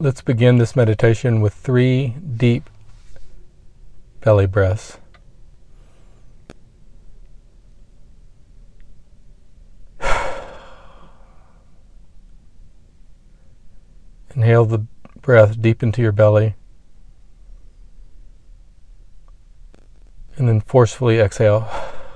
Let's begin this meditation with 3 deep belly breaths. Inhale the breath deep into your belly, and then forcefully exhale.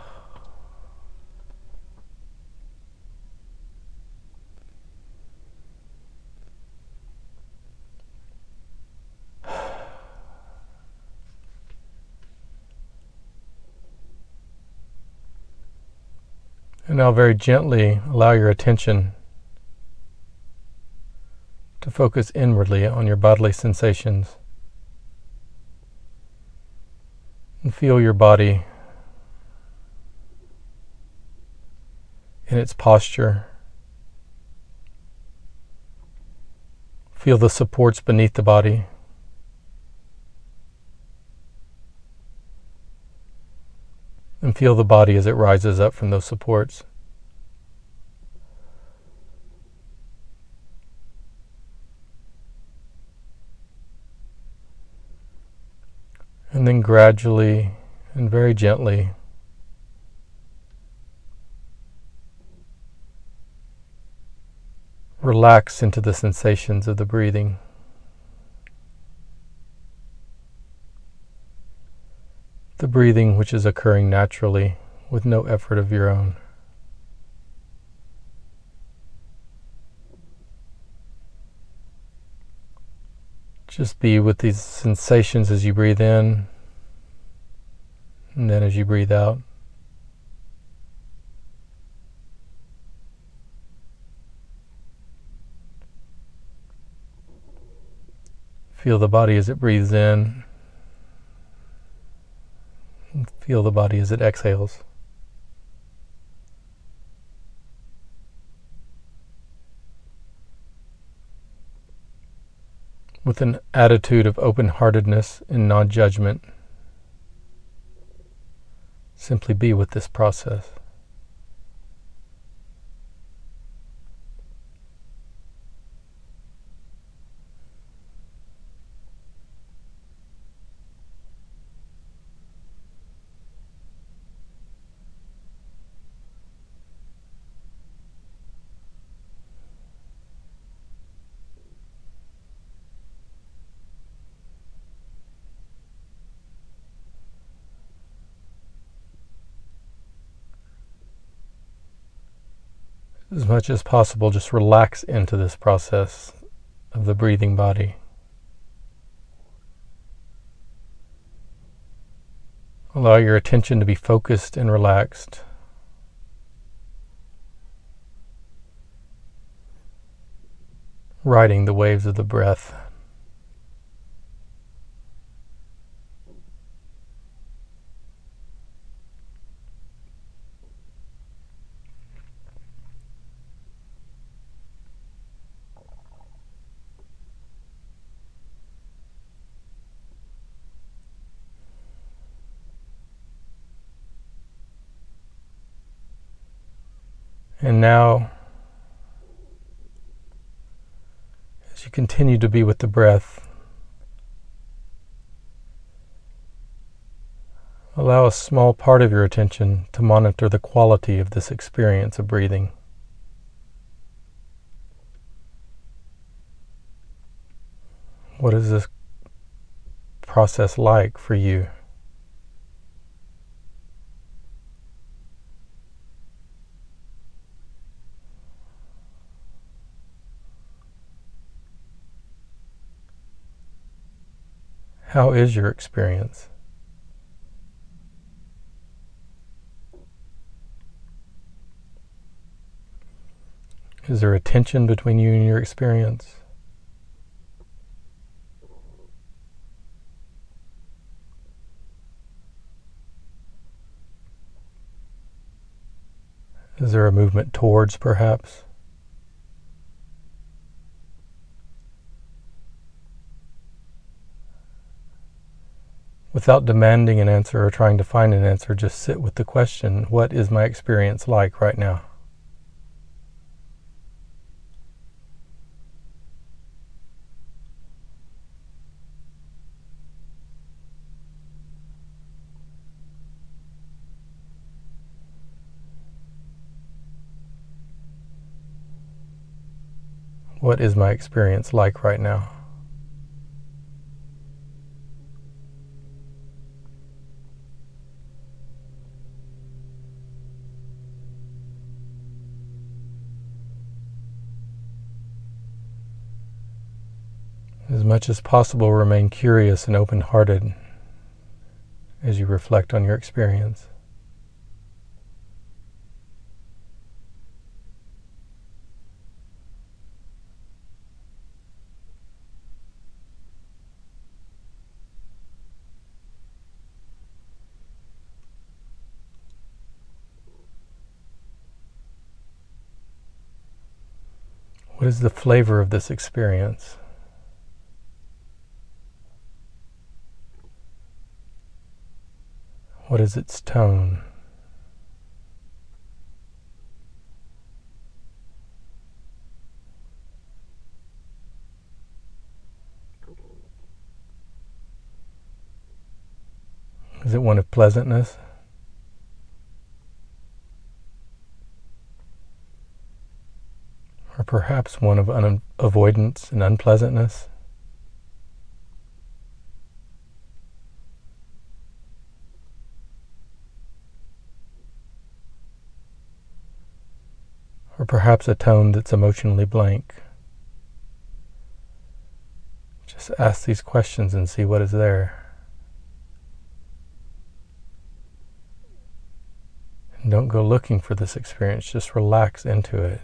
And now very gently allow your attention to focus inwardly on your bodily sensations. And feel your body in its posture. Feel the supports beneath the body. And feel the body as it rises up from those supports. And then gradually and very gently relax into the sensations of the breathing. The breathing which is occurring naturally with no effort of your own. Just be with these sensations as you breathe in and then as you breathe out. Feel the body as it breathes in. And feel the body as it exhales. With an attitude of open-heartedness and non-judgment, simply be with this process. As much as possible, just relax into this process of the breathing body. Allow your attention to be focused and relaxed. Riding the waves of the breath. And now, as you continue to be with the breath, allow a small part of your attention to monitor the quality of this experience of breathing. What is this process like for you? How is your experience? Is there a tension between you and your experience? Is there a movement towards, perhaps? Without demanding an answer or trying to find an answer, just sit with the question, what is my experience like right now? What is my experience like right now? As much as possible, remain curious and open-hearted as you reflect on your experience. What is the flavor of this experience? What is its tone? Is it one of pleasantness? Or perhaps one of avoidance and unpleasantness? Or perhaps a tone that's emotionally blank? Just ask these questions and see what is there. And don't go looking for this experience, just relax into it.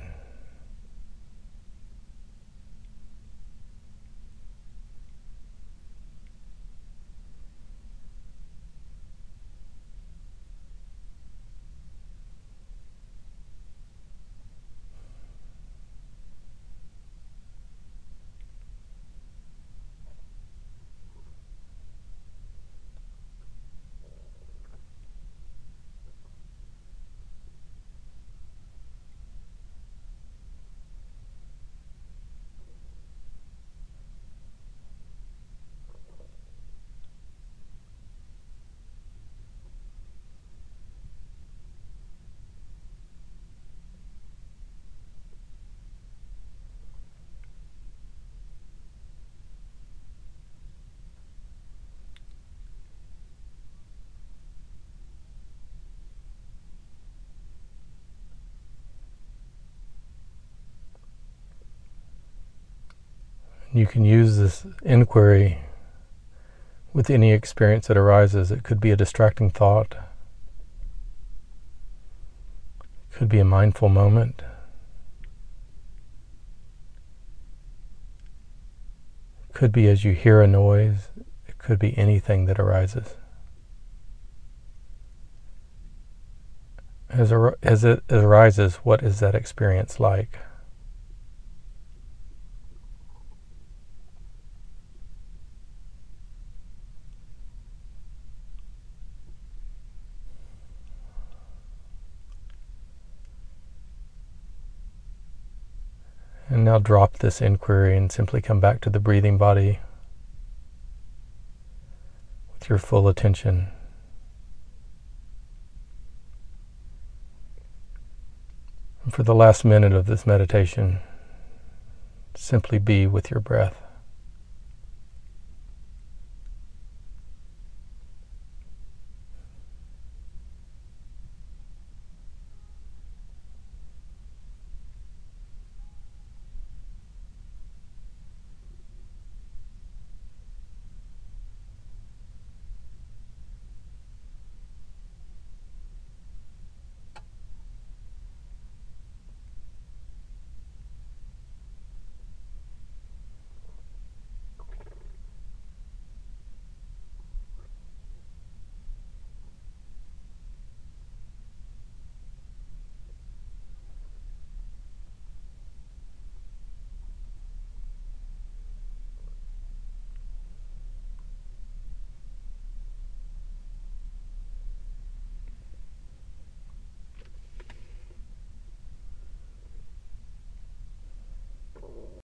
You can use this inquiry with any experience that arises. It could be a distracting thought. It could be a mindful moment. It could be as you hear a noise. It could be anything that arises. As it arises, what is that experience like? And now drop this inquiry and simply come back to the breathing body with your full attention. And for the last minute of this meditation, simply be with your breath.